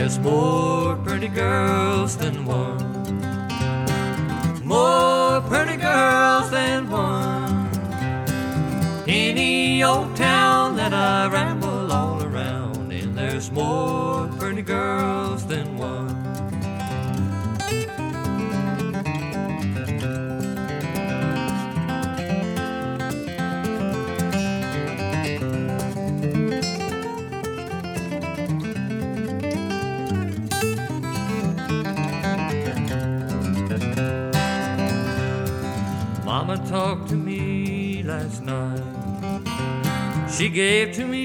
there's more pretty girls than one. More pretty girls than one. Any old town that I ramble all around in, there's more pretty girls than one. Mama talked to me last night. She gave to me